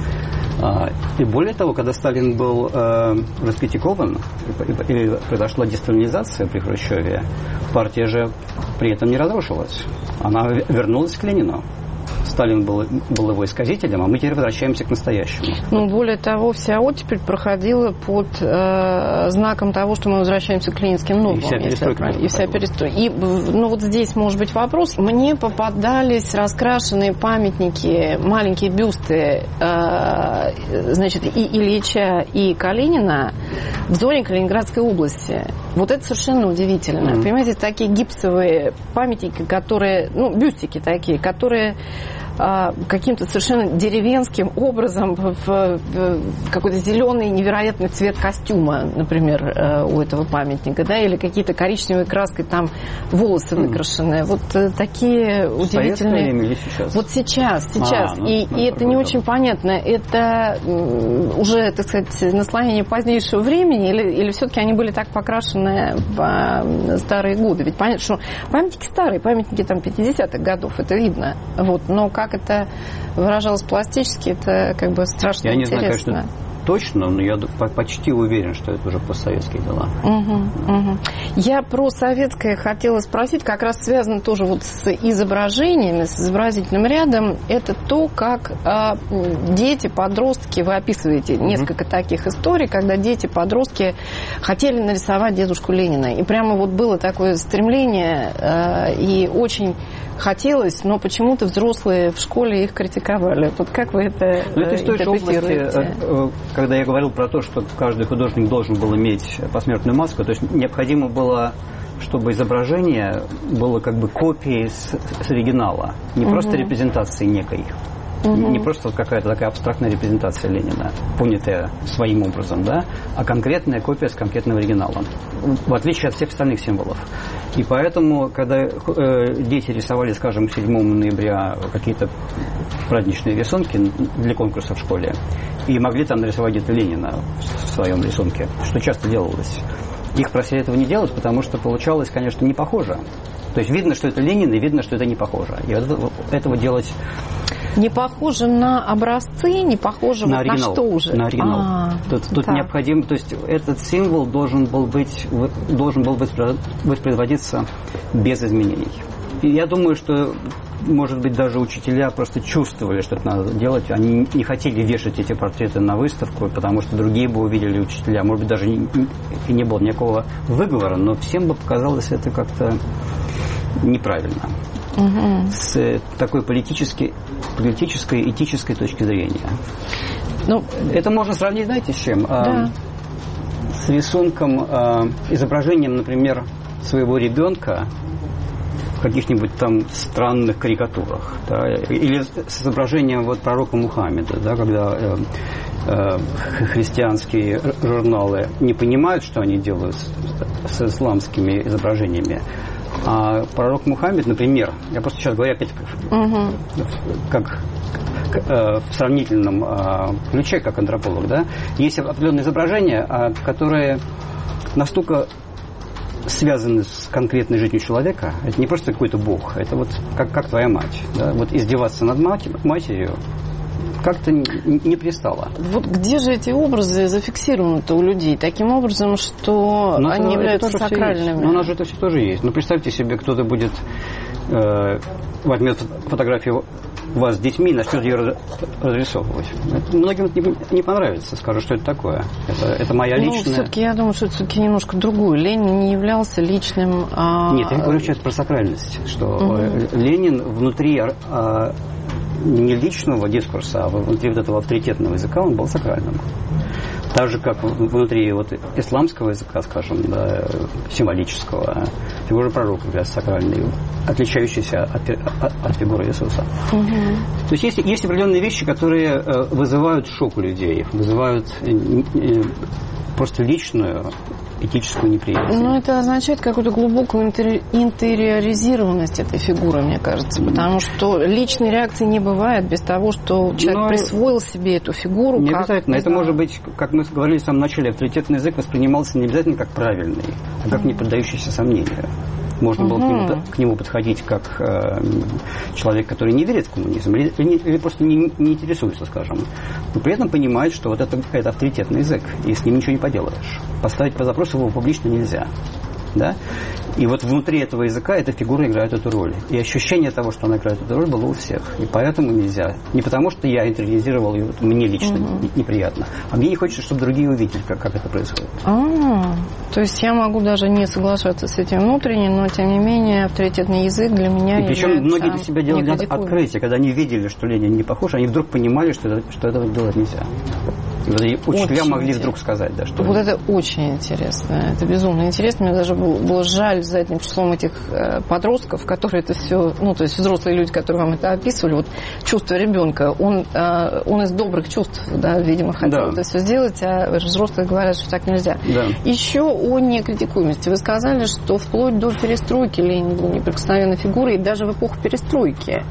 И более того, когда Сталин был раскритикован и произошла десталинизация при Хрущеве, партия же при этом не разрушилась. Она вернулась к Ленину. Сталин был его исказителем, а мы теперь возвращаемся к настоящему. Ну, более того, вся оттепель проходила под знаком того, что мы возвращаемся к ленинским нормам. И вся перестройка. И, ну, вот здесь может быть вопрос. Мне попадались раскрашенные памятники, маленькие бюсты, значит, и Ильича, и Калинина в зоне Калининградской области. Вот это совершенно удивительно. Понимаете, такие гипсовые памятники, которые, ну, бюстики такие, которые каким-то совершенно деревенским образом в какой-то зеленый невероятный цвет костюма, например, у этого памятника, да, или какие-то коричневой краской там волосы выкрашенные. Вот такие удивительные. Или сейчас? Вот сейчас. И это не очень понятно. Это уже, так сказать, наслоение позднейшего времени, или все-таки они были так покрашены в старые годы? Ведь понятно, что памятники старые, памятники там 50-х годов, это видно. Вот. Но как это выражалось пластически, это как бы страшно интересно. Я не знаю, конечно, точно, но я почти уверен, что это уже постсоветские дела. Я про советское хотела спросить, как раз связано тоже вот с изображениями, с изобразительным рядом. Это то, как дети, подростки, вы описываете несколько таких историй, когда дети, подростки хотели нарисовать дедушку Ленина. И прямо вот было такое стремление, и очень хотелось, но почему-то взрослые в школе их критиковали. Вот как вы это интерпретируете? Когда я говорил про то, что каждый художник должен был иметь посмертную маску, то есть необходимо было, чтобы изображение было как бы копией с оригинала, не просто репрезентацией некой. Не просто какая-то такая абстрактная репрезентация Ленина, понятая своим образом, да, а конкретная копия с конкретным оригиналом, в отличие от всех остальных символов. И поэтому, когда дети рисовали, скажем, 7 ноября какие-то праздничные рисунки для конкурса в школе, и могли там нарисовать где-то Ленина в своем рисунке, что часто делалось, их просили этого не делать, потому что получалось, конечно, не похоже. То есть видно, что это Ленин, и видно, что это не похоже. И этого делать... Не похоже на образцы, не похоже на, вот на что уже? На оригинал. Тут необходимо, то есть этот символ должен был воспроизводиться без изменений. И я думаю, что, может быть, даже учителя просто чувствовали, что это надо делать. Они не хотели вешать эти портреты на выставку, потому что другие бы увидели учителя. Может быть, даже и не было никакого выговора, но всем бы показалось это как-то неправильно. С такой политической, этической точки зрения. Ну, это можно сравнить, знаете, с чем? Да. С рисунком, изображением, например, своего ребенка в каких-нибудь там странных карикатурах. Да? Или с изображением вот пророка Мухаммеда, да, когда христианские журналы не понимают, что они делают с исламскими изображениями. А пророк Мухаммед, например, я просто сейчас говорю опять как в сравнительном ключе, как антрополог, да, есть определенные изображения, которые настолько связаны с конкретной жизнью человека. Это не просто какой-то бог, это вот как твоя мать. Да? Вот издеваться над матерью как-то не пристало. Вот где же эти образы зафиксированы-то у людей? Таким образом, что они являются сакральными. Но у нас же это все тоже есть. Ну, представьте себе, кто-то будет возьмет фотографию вас с детьми и начнет ее разрисовывать. Многим это не понравится, скажут, что это такое. Это моя личная... все-таки я думаю, что это все-таки немножко другое. Ленин не являлся личным... Нет, я говорю сейчас про сакральность, что Ленин внутри... не личного дискурса, а внутри вот этого авторитетного языка он был сакральным. Так же, как внутри вот исламского языка, скажем, да, символического, фигура пророка является сакральной, отличающейся от фигуры Иисуса. То есть есть определенные вещи, которые вызывают шок у людей, вызывают просто личную этическую неприязнь. Ну, это означает какую-то глубокую интериоризированность этой фигуры, мне кажется, потому что личной реакции не бывает без того, что человек присвоил себе эту фигуру. Не обязательно. Это может быть, как мы говорили в самом начале, авторитетный язык воспринимался не обязательно как правильный, а как не поддающийся сомнению. Можно было к нему подходить как человек, который не верит в коммунизм, или просто не интересуется, скажем. Но при этом понимает, что вот это авторитетный язык, и с ним ничего не поделаешь. Поставить по запросу его публично нельзя. Да? И вот внутри этого языка эта фигура играет эту роль. И ощущение того, что она играет эту роль, было у всех. И поэтому нельзя. Не потому, что я интериоризировал ее, мне лично неприятно, а мне не хочется, чтобы другие увидели, как это происходит. То есть я могу даже не соглашаться с этим внутренним, но тем не менее авторитетный язык для меня является. Причем многие для себя делали открытие. Когда они видели, что Ленин не похож, они вдруг понимали, что этого делать нельзя. И вот эти учителя могли вдруг сказать, да, что... Вот это очень интересно. Это безумно интересно. Мне даже было жаль задним числом этих подростков, которые это все... Ну, то есть взрослые люди, которые вам это описывали, вот чувство ребенка, он из добрых чувств, да, видимо, хотел это все сделать, а взрослые говорят, что так нельзя. Да. Еще о некритикуемости. Вы сказали, что вплоть до перестройки Ленин был неприкосновенной фигурой, и даже в эпоху перестройки.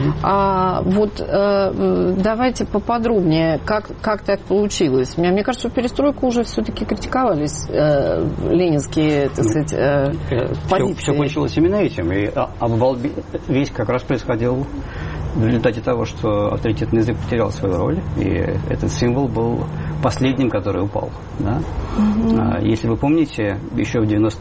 Давайте поподробнее, как так получилось. Мне кажется, что перестройку уже все-таки критиковались ленинские, так сказать, позиции. Все кончилось именно этим. И обвал весь как раз происходил в результате того, что авторитетный язык потерял свою роль, и этот символ был последним, который упал. Да? Если вы помните, еще в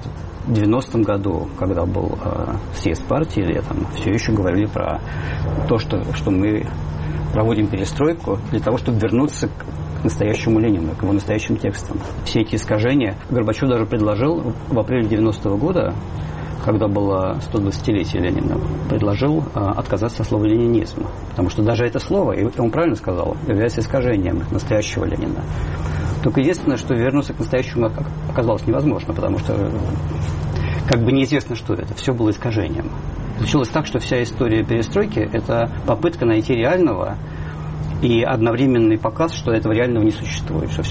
90-м году, когда был съезд партии летом, все еще говорили про то, что мы проводим перестройку для того, чтобы вернуться к настоящему Ленину, к его настоящим текстам. Все эти искажения Горбачев даже предложил в апреле 90-го года, когда было 120-летие Ленина, предложил отказаться от слова ленинизм. Потому что даже это слово, и он правильно сказал, является искажением настоящего Ленина. Только единственное, что вернуться к настоящему оказалось невозможно, потому что как бы неизвестно, что это. Все было искажением. Случилось так, что вся история перестройки – это попытка найти реального и одновременный показ, что этого реального не существует. Что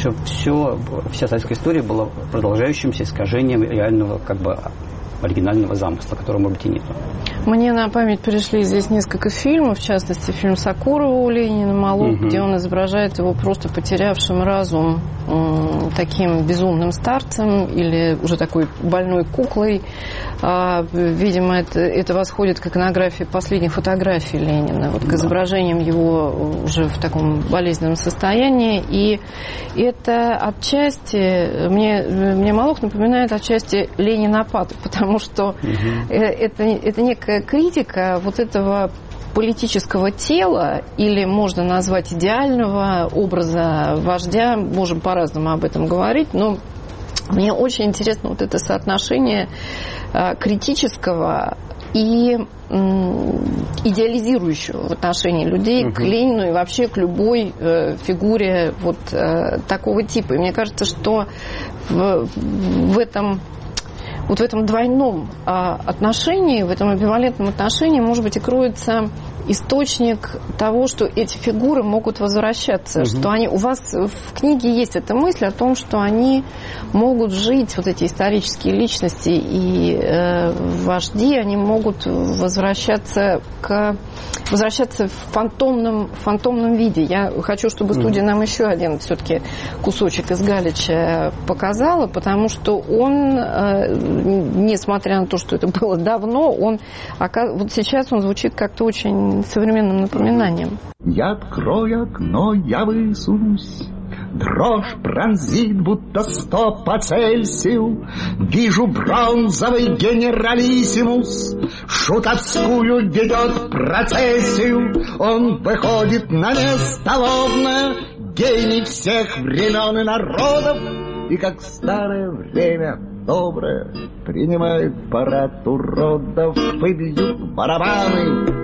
вся советская история была продолжающимся искажением реального, как бы, оригинального замысла, которого, может быть, и нету. Мне на память пришли здесь несколько фильмов, в частности, фильм Сокурова у Ленина «Молот», где он изображает его просто потерявшим разум таким безумным старцем или уже такой больной куклой. Видимо, это восходит к иконографии последних фотографий Ленина, вот к изображениям его уже в таком болезненном состоянии. И это отчасти, мне Молот напоминает отчасти Ленинопад, потому что это некая критика вот этого политического тела, или можно назвать идеального образа вождя, можем по-разному об этом говорить, но мне очень интересно вот это соотношение критического и идеализирующего в отношении людей к Ленину и вообще к любой фигуре вот такого типа. И мне кажется, что в этом двойном отношении, в этом амбивалентном отношении, может быть, и кроется источник того, что эти фигуры могут возвращаться, что они, у вас в книге есть эта мысль о том, что они могут жить, вот эти исторические личности и вожди, они могут возвращаться в фантомном виде. Я хочу, чтобы студия нам еще один все-таки кусочек из Галича показала, потому что он, несмотря на то, что это было давно, вот сейчас он звучит как-то очень современным напоминанием. Я открою окно, я высунусь, дрожь пронзит, будто 100 по Цельсию. Вижу бронзовый генералиссимус, шутовскую ведет процессию. Он выходит на место лобное, гений всех времен и народов, и как в старое время доброе принимает парад уродов, и бьют барабаны.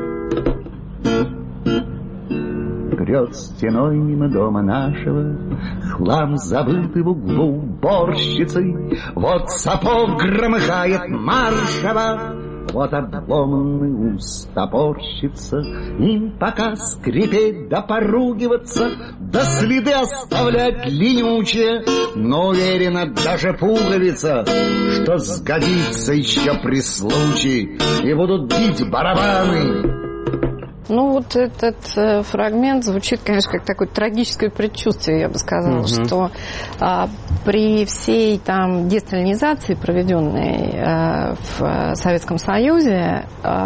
Прет стеной мимо дома нашего хлам, забытый в углу уборщицы. Вот сапог громыхает маршево, вот обломанный ус топорщится, им пока скрипеть да поругиваться, да следы оставлять ленючие, но уверена даже пуговица, что сгодится еще при случае, и будут бить барабаны. Ну, вот этот фрагмент звучит, конечно, как такое трагическое предчувствие, я бы сказала, что при всей там десталинизации, проведенной в Советском Союзе,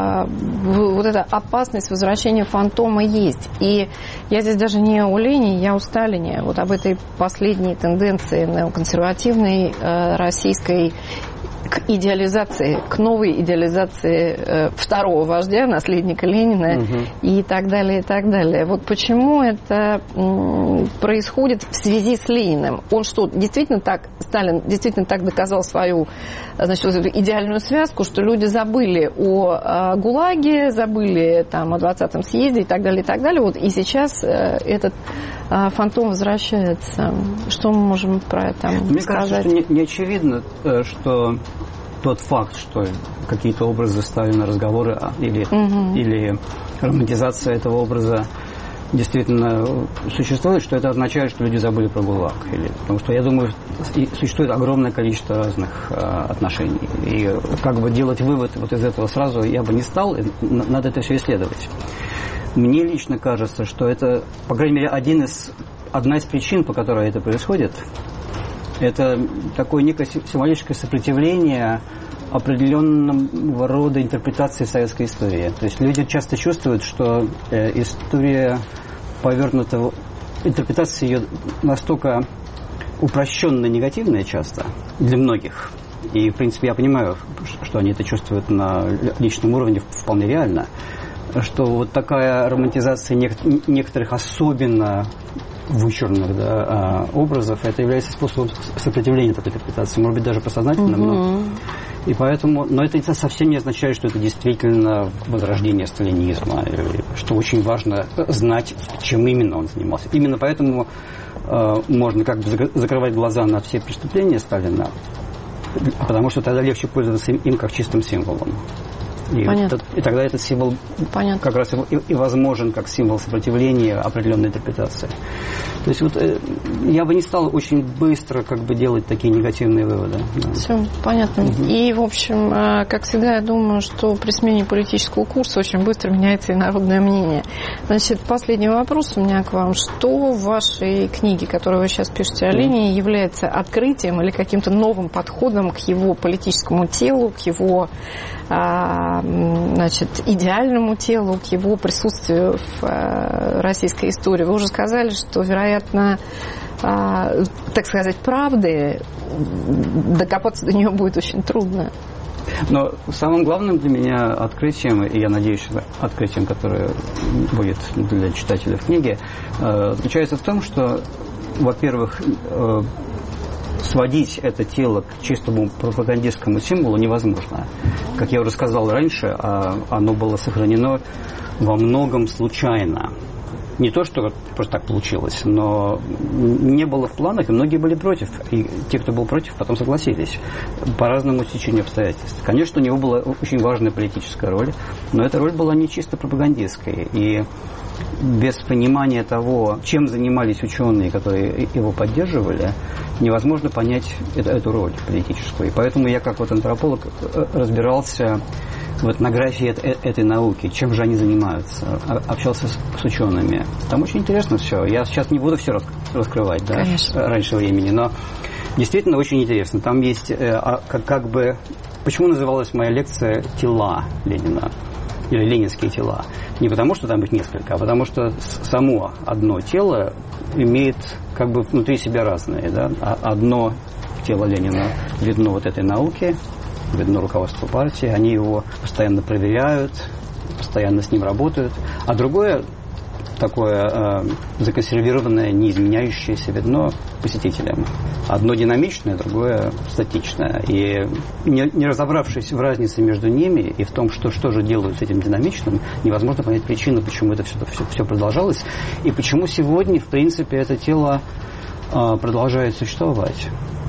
вот эта опасность возвращения фантома есть. И я здесь даже не о Ленине, я о Сталине. Вот об этой последней тенденции неоконсервативной российской к идеализации, к новой идеализации второго вождя, наследника Ленина и так далее, и так далее. Вот почему это происходит в связи с Лениным? Он что, действительно так, Сталин действительно так доказал свою, значит, вот эту идеальную связку, что люди забыли о ГУЛАГе, забыли там о 20-м съезде и так далее, и так далее. Вот и сейчас этот фантом возвращается. Что мы можем про это сказать? Мне кажется, что не очевидно, что тот факт, что какие-то образы Сталина, разговоры или романтизация этого образа действительно существует, что это означает, что люди забыли про ГУЛАГ. Потому что, я думаю, существует огромное количество разных отношений. И как бы делать вывод вот из этого сразу я бы не стал, надо это все исследовать. Мне лично кажется, что это, по крайней мере, одна из причин, по которой это происходит, это такое некое символическое сопротивление определенного рода интерпретации советской истории. То есть люди часто чувствуют, что история повернута, интерпретация ее настолько упрощенно негативная часто для многих. И, в принципе, я понимаю, что они это чувствуют на личном уровне вполне реально, что вот такая романтизация некоторых особенно вычурных образов, это является способом сопротивления такой интерпретации, может быть, даже подсознательным, и поэтому, но это совсем не означает, что это действительно возрождение сталинизма, что очень важно знать, чем именно он занимался. Именно поэтому можно как бы закрывать глаза на все преступления Сталина, потому что тогда легче пользоваться им как чистым символом. И тогда этот символ как раз и возможен как символ сопротивления определенной интерпретации. То есть вот я бы не стал очень быстро как бы делать такие негативные выводы. Да. Все, понятно. И, в общем, как всегда, я думаю, что при смене политического курса очень быстро меняется и народное мнение. Значит, последний вопрос у меня к вам. Что в вашей книге, которую вы сейчас пишете о Ленине, является открытием или каким-то новым подходом к его политическому телу, к его значит, идеальному телу, к его присутствию в российской истории? Вы уже сказали, что, вероятно, так сказать, правды, докопаться до нее будет очень трудно. Но самым главным для меня открытием, и я надеюсь, открытием, которое будет для читателя в книге, заключается в том, что, во-первых, сводить это тело к чистому пропагандистскому символу невозможно. Как я уже сказал раньше, оно было сохранено во многом случайно. Не то, что просто так получилось, но не было в планах, и многие были против. И те, кто был против, потом согласились по разному стечению обстоятельств. Конечно, у него была очень важная политическая роль, но эта роль была не чисто пропагандистской. И без понимания того, чем занимались ученые, которые его поддерживали, невозможно понять эту роль политическую. И поэтому я, как вот антрополог, разбирался в этнографии этой науки, чем же они занимаются, общался с учеными. Там очень интересно все. Я сейчас не буду все раскрывать, да, раньше времени, но действительно очень интересно. Там есть как бы... Почему называлась моя лекция «Тела Ленина» или «Ленинские тела»? Не потому, что там их несколько, а потому что само одно тело имеет как бы внутри себя разные. Да? Одно тело Ленина видно вот этой науке, видно руководство партии, они его постоянно проверяют, постоянно с ним работают, а другое такое законсервированное, не изменяющееся видно посетителям. Одно динамичное, другое статичное. И не разобравшись в разнице между ними и в том, что же делают с этим динамичным, невозможно понять причину, почему это все продолжалось, и почему сегодня, в принципе, это тело продолжает существовать.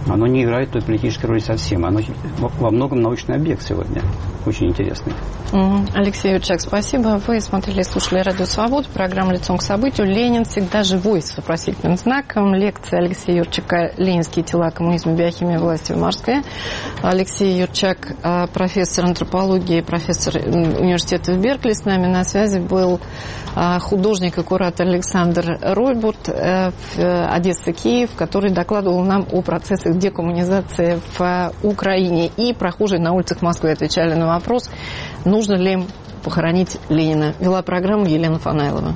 Оно не играет той политической роли совсем. Оно во многом научный объект сегодня. Очень интересный. Алексей Юрчак, спасибо. Вы смотрели и слушали «Радио Свобода», программа «Лицом к событию». Ленин всегда живой с вопросительным знаком. Лекция Алексея Юрчака «Ленинские тела. Коммунизм, биохимия власти в Москве». Алексей Юрчак, профессор антропологии, профессор университета в Беркли. С нами на связи был художник и куратор Александр Ройбурт, Одесса, Киев, который докладывал нам о процессах декоммунизации в Украине. И прохожие на улицах Москвы отвечали на вопрос, нужно ли им похоронить Ленина. Вела программу Елена Фанайлова.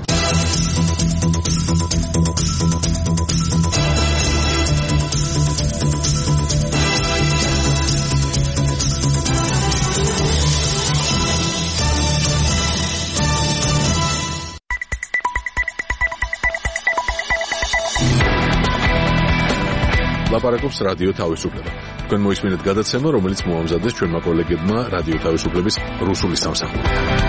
ლაპარაკობს რადიო თავისუფლება. თქვენ მოისმინეთ გადაცემა, რომელიც მოამზადეს ჩვენმა კოლეგებმა რადიო თავისუფლების რუსული სამსახური.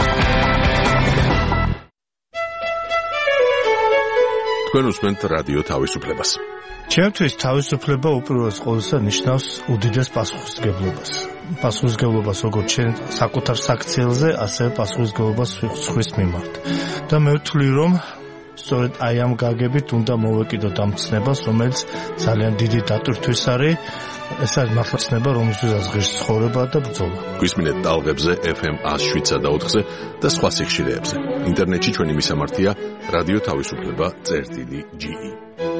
თქვენ უსმენთ რადიო თავისუფლებას. ჩემთვის თავისუფლება უპირველეს ყოვლისა ნიშნავს უდიდეს პასუხისმგებლობას. პასუხისმგებლობას როგორც ჩვენ საკუთარ საქციელზე, ასევე პასუხისმგებლობას სხვის მიმართ. და მე ვთვლი, რომ სწორედ აი ამ გაგებით უნდა მოვეკიდოთ ამ ცნებას, რომელიც ძალიან დიდი დატვირთვის არის. ეს არის მართლა ცნება, რომელსაც ღირს ცხოვრება და ბრძოლა. გვისმინეთ ტალღებზე FM 107.4-ზე და სხვა სიხშირეებზე. ინტერნეტში ჩვენი მისამართია რადიო თავისუფლება.ge.